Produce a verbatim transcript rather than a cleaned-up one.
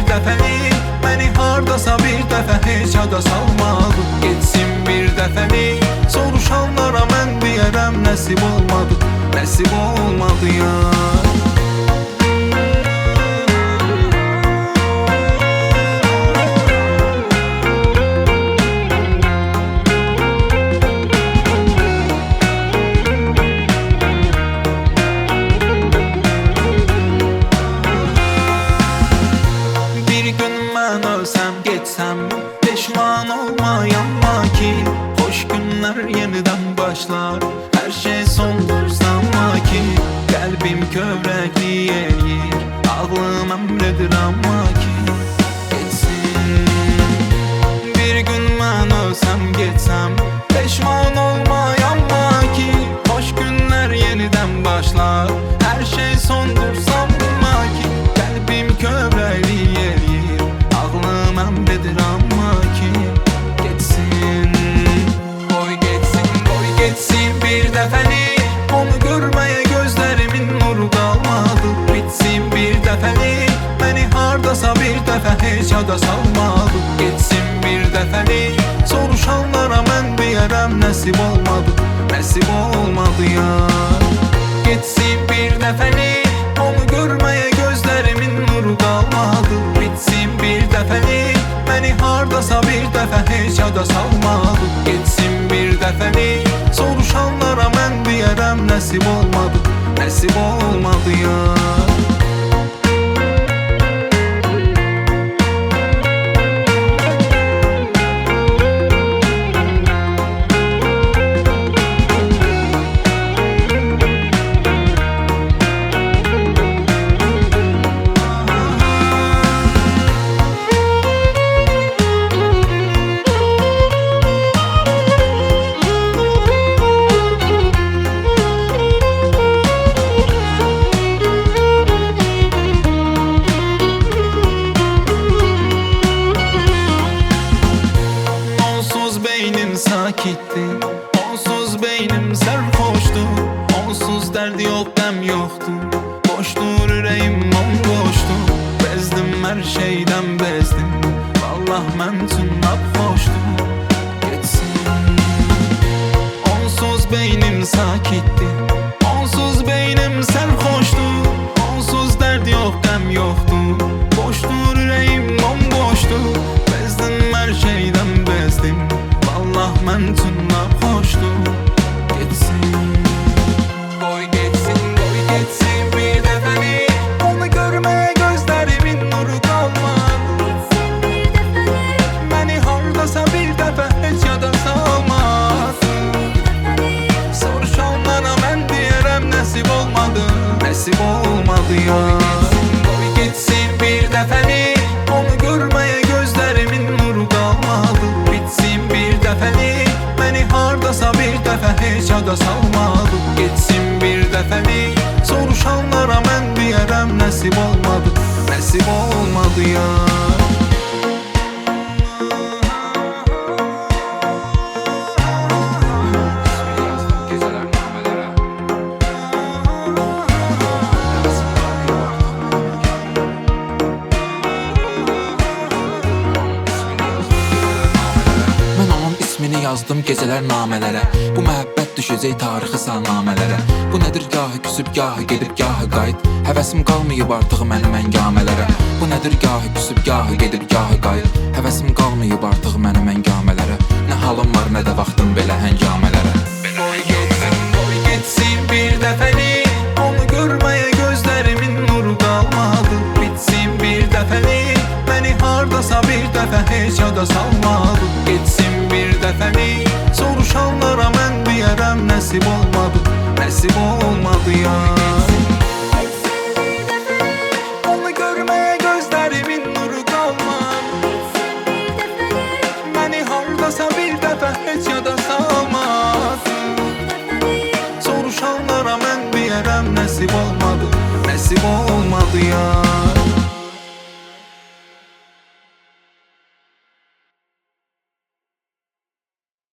dəfəlik, məni hardasa bir dəfə heç yada salmadı. Getsin bir dəfəlik, soruşanlara mən deyərəm nəsib olmadı, nəsib olmadı ya. Ölsəm, getsəm, peşman olmayamma ki, xoş günlər yenidən başlar, hər şey sondursam ki, qəlbim kövrəkli eləyir, ağlım əmrədir amma ki, getsin. Bir gün mən ölsəm, getsəm, peşman olmayamma ki, xoş günlər yenidən başlar, hər şey sondursam ki, qəlbim kövrəkli eləyir, əmrədir amma ki, getsin. Qoy getsin, qoy getsin bir dəfəlik, onu görməyə gözlərimin nuru qalmadı. Bitsin bir dəfəlik, məni hardasa bir dəfə heç yada salmadı. Getsin bir dəfəlik, soruşanlara mən deyərəm nəsib olmadı, nəsib olmadı ya. Getsin bir dəfəlik, onu görməyə gözlərimin nuru qalmadı. Bitsin bir dəfəlik, məni hardasa bir dəfə heç yada salmadı. Getsin bir dəfəlik, soruşanlara mən deyərəm nəsib olmadı, nəsib olmadı ya. Beynim sakitdi, onsuz beynim sərxoşdu, onsuz dərd yox, qəm yoxdur, boşdur ürəyim, bomboşdur. Bezdim, hər şeydən bezdim, vallah mən üçün lap xoşdur, getsin. Onsuz beynim sakitdi, onsuz beynim sərxoşdu, onsuz dərd yox, qəm yoxdur, boşdur ürəyim, bomboşdur. Bezdim, hər şeydən bezdim, Allah mən üçün lap xoşdur, getsin. Qoy getsin, qoy getsin bir dəfəlik, onu görməyə gözlərimin nuru qalmadı. Getsin bir dəfəlik, məni hardasa bir dəfə heç yada salmadı. Soruşanlara mən deyərəm nəsib olmadı, nəsib olmadı ya. Qoy getsin bir dəfəlik, onu görməyə gözlərimin nuru qalmadı. Bitsin bir dəfəlik, məni hardasa bir dəfə heç yada salmadı. Getsin bir dəfəlik, soruşanlara mən deyərəm nəsib olmadı, nəsib olmadı ya. Yazdım gecələr namələrə, bu məhəbbət düşəcək tarixi salnamələrə. Bu nədir gahı küsüb, gahı gedib, gahı qayıt, həvəsim qalmayıb artıq mənim əngamələrə. Bu nədir gahı küsüb, gahı gedib, gahı qayıt, həvəsim qalmayıb artıq mənim əngamələrə. Nə halım var, nə də vaxtım belə həngamələrə. Qoy getsin, qoy getsin bir dəfəlik, onu görməyə gözlərimin nuru qalmadı. Bitsin bir dəfəlik, məni hardasa bir dəfə heç yada salmadı. Getsin bir dəfəlik, soruşanlara mən deyərəm nəsib olmadı, nəsib olmadı ya. Onu görməyə gözlərimin nuru qalmadı. Məni hardasa bir dəfə heç yada salmadı. Soruşanlara mən deyərəm nəsib olmadı, nəsib olmadı ya.